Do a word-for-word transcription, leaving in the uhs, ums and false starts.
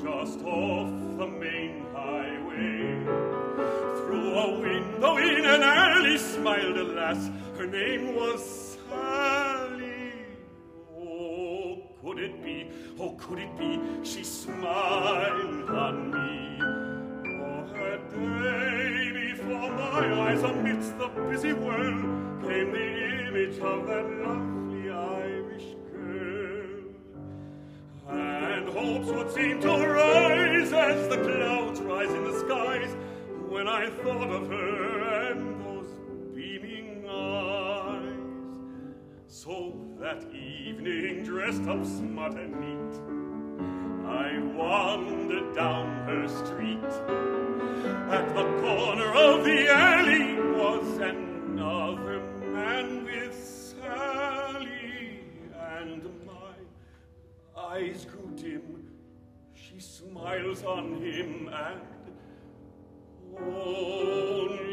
just off the main highway. Through a window in an alley smiled a lass. Her name was Sally. Oh, could it be, oh, could it be, she smiled on me. Oh, a day before my eyes amidst the busy world came the image of that lovely Irish girl. And hopes would seem to rise as the clouds rise in the skies when I thought of her and those beaming eyes. So that evening, dressed up smart and neat, I wandered down her street. At the corner of the alley was another man with Sally, and my eyes grew dim. She smiles on him, and only